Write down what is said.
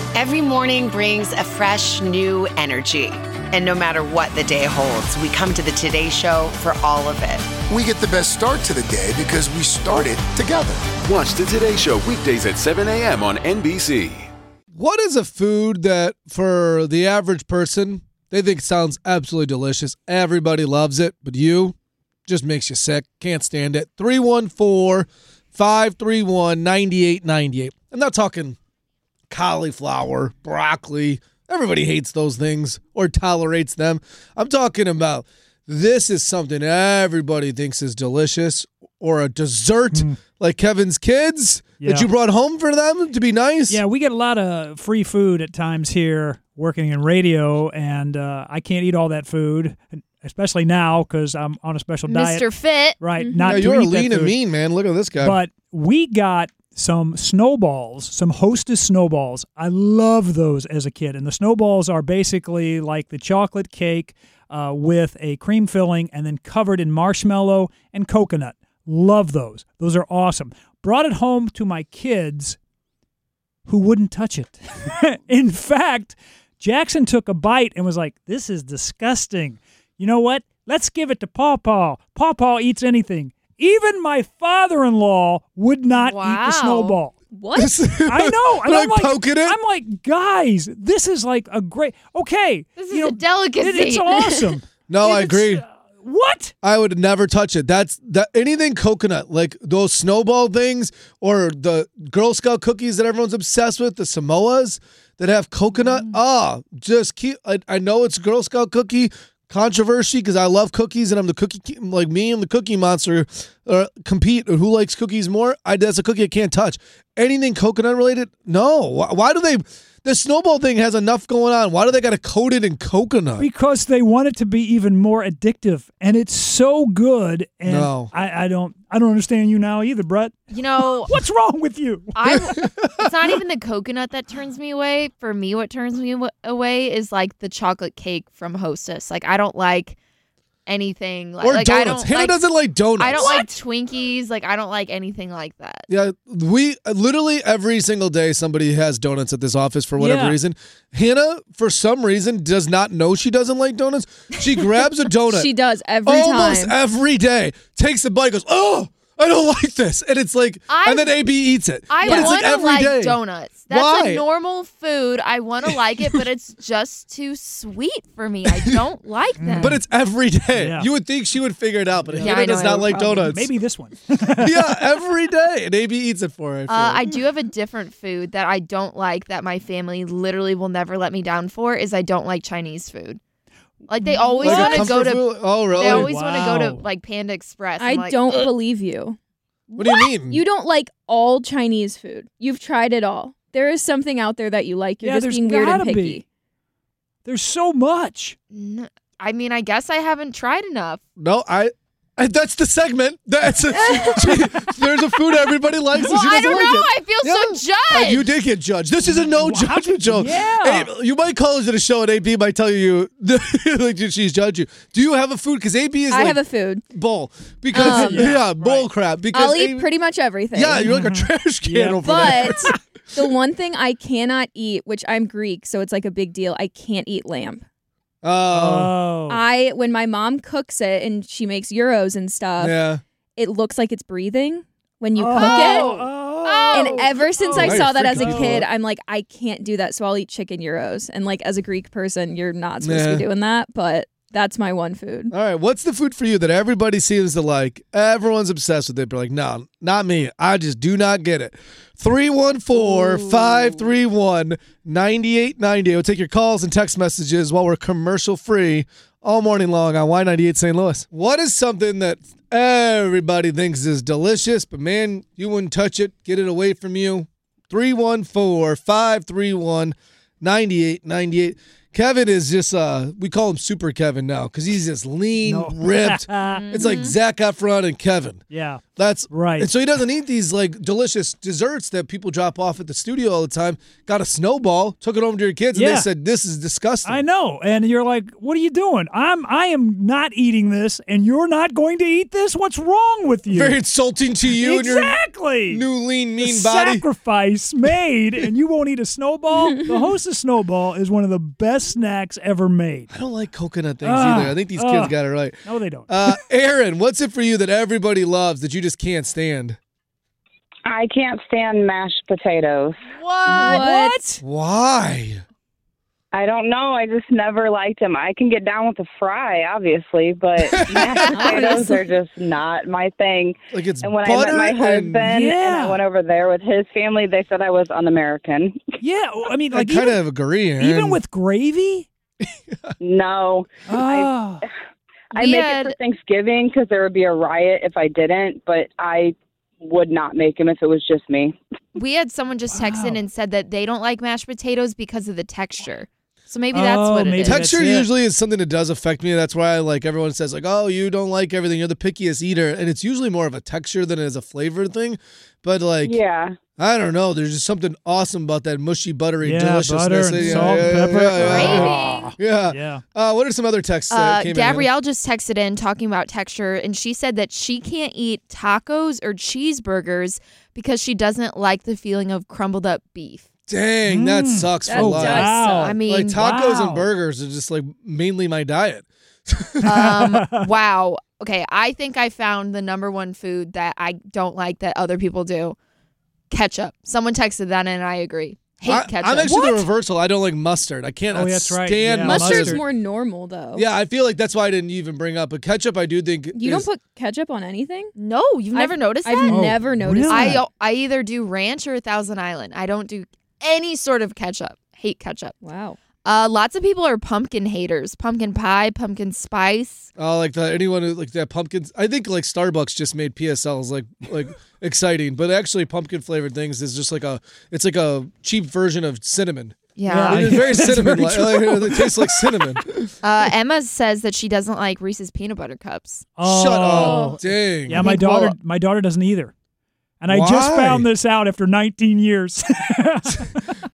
Every morning brings a fresh, new energy. And no matter what the day holds, we come to the Today Show for all of it. We get the best start to the day because we started together. Watch the Today Show weekdays at 7 a.m. on NBC. What is a food that, for the average person, they think sounds absolutely delicious? Everybody loves it, but you, just makes you sick. Can't stand it. 314-531-9898. I'm not talking cauliflower, broccoli. Everybody hates those things or tolerates them. I'm talking about this is something everybody thinks is delicious, or a dessert like Kevin's kids that you brought home for them to be nice. Yeah, we get a lot of free food at times here working in radio, and I can't eat all that food, especially now because I'm on a special diet. Mr. Fit. Right. Mm-hmm. Not to you're eat lean that and food. mean, man. Look at this guy. But we got some snowballs, some Hostess snowballs. I love those as a kid. And the snowballs are basically like the chocolate cake with a cream filling and then covered in marshmallow and coconut. Love those. Those are awesome. Brought it home to my kids who wouldn't touch it. In fact, Jackson took a bite and was like, this is disgusting. You know what? Let's give it to Paw Paw. Paw Paw eats anything. Even my father-in-law would not eat the snowball. What? I know. And Like poking it? I'm like, guys, this is like a great. Okay, This is a delicacy. It's awesome. No, I It's, agree. What? I would never touch it. That's anything coconut, like those snowball things or the Girl Scout cookies that everyone's obsessed with, the Samoas that have coconut. Just keep. I know it's Girl Scout cookie controversy because I love cookies and I'm the cookie, like me and the Cookie Monster compete. Who likes cookies more? That's a cookie I can't touch. Anything coconut related? No. Why do they? The snowball thing has enough going on. Why do they got to coat it in coconut? Because they want it to be even more addictive, and it's so good. And No. I don't understand you now either, Brett. You know, What's wrong with you? it's not even the coconut that turns me away. For me, what turns me away is like the chocolate cake from Hostess. Like I don't like anything or like donuts. I don't Hannah like, doesn't like donuts. I don't like Twinkies. Like I don't like anything like that. Yeah, we literally every single day somebody has donuts at this office for whatever Yeah. reason. Hannah, for some reason, does not know she doesn't like donuts. She grabs a donut. She does every almost time. every day. Takes a bite, goes, "Oh, I don't like this," and it's like, and then AB eats it. I but it's want like to every like day. donuts. That's Why? a normal food. I want to like it, but it's just too sweet for me. I don't like them. But it's every day. Yeah. You would think she would figure it out, but Yeah, Hannah I know, does I not would like probably. donuts. Maybe this one. Yeah, every day, and AB eats it for her. I feel like. I do have a different food that I don't like that my family literally will never let me down for is I don't like Chinese food. Like they always Like a want to go comfort to food? Oh, really? they always want to go Wow. to like Panda Express. I I'm like, don't "Ugh." believe you. What do you mean? You don't like all Chinese food. You've tried it all. There is something out there that you like. You're Yeah, just there's being weird and gotta picky. be. There's so much. I mean, I guess I haven't tried enough. No, that's the segment. There's a food everybody likes. Well, and she I doesn't don't like know. it. I feel so judged. You did get judged. This is a no judgment show. Yeah. Hey, you might call it a show, and AB might tell you like she's judged you. Do you have a food? Because AB is I like have a food. bull. Because bull crap. Because I'll eat AB pretty much everything. Yeah, you're like a trash can Yeah. over there. But the one thing I cannot eat, which I'm Greek, so it's like a big deal, I can't eat lamb. Oh. When my mom cooks it and she makes gyros and stuff, Yeah. it looks like it's breathing when you cook Oh. it. And ever since I Now saw you're that as a freaking kid, out. I'm like, I can't do that. So I'll eat chicken gyros. And like as a Greek person, you're not supposed to Yeah. be doing that. But that's my one food. All right, what's the food for you that everybody seems to like? Everyone's obsessed with it, but like, no, not me. I just do not get it. 314-531-9898. We'll take your calls and text messages while we're commercial free all morning long on Y98 St. Louis. What is something that everybody thinks is delicious, but man, you wouldn't touch it, get it away from you? 314-531-9898. Kevin is just, we call him Super Kevin now because he's just lean, ripped. It's like Zac Efron and Kevin. Yeah. That's right. And so he doesn't eat these like delicious desserts that people drop off at the studio all the time. Got a snowball, took it home to your kids, and they said, this is disgusting. I know. And you're like, what are you doing? I am not eating this, and you're not going to eat this? What's wrong with you? Very insulting to you exactly. and your new, lean, mean body. Sacrifice made, and you won't eat a snowball? The Hostess snowball is one of the best snacks ever made. I don't like coconut things either. I think these kids got it right. No, they don't. Aaron, what's it for you that everybody loves that you just can't stand? I can't stand mashed potatoes. What? Why? I don't know. I just never liked them. I can get down with a fry, obviously, but mashed potatoes are just not my thing. Like it's and when I butter met my husband and Yeah. I went over there with his family, they said I was un-American. Yeah, I mean, I like kind of agree, Aaron. even with gravy? No. Oh. I make it for Thanksgiving because there would be a riot if I didn't, but I would not make them if it was just me. We had someone just text in and said that they don't like mashed potatoes because of the texture. So maybe that's what it maybe is. that's Texture it. usually is something that does affect me. That's why like everyone says like, oh, you don't like everything. You're the pickiest eater. And it's usually more of a texture than it is a flavor thing. But like, Yeah. I don't know. There's just something awesome about that mushy, buttery Yeah, deliciousness. butter and Yeah, salt and yeah, pepper. Yeah. Gravy. Yeah. What are some other texts that came in? Gabrielle just texted in talking about texture, and she said that she can't eat tacos or cheeseburgers because she doesn't like the feeling of crumbled up beef. Dang, that sucks That for life. does Wow. suck. I mean, Like tacos wow. and burgers are just like mainly my diet. wow. Okay, I think I found the number one food that I don't like that other people do. Ketchup. Someone texted that and I agree. Hate ketchup. I'm actually the reversal. I don't like mustard. I can't that's right. stand Yeah, mustard. Mustard's more normal, though. Yeah, I feel like that's why I didn't even bring up. But ketchup, I do think You don't put ketchup on anything? No, you've never noticed that? I've never noticed really? that. I either do ranch or Thousand Island. I don't do any sort of ketchup. Hate ketchup. Wow. Lots of people are pumpkin haters. Pumpkin pie, pumpkin spice. like anyone who like that pumpkins. I think like Starbucks just made PSLs like exciting, but actually pumpkin flavored things is just like it's like a cheap version of cinnamon. Yeah. It's very that's cinnamon. very It tastes like cinnamon. Emma says that she doesn't like Reese's peanut butter cups. Oh. Shut up! Dang. Yeah, my daughter doesn't either. And I just Why? found this out after 19 years.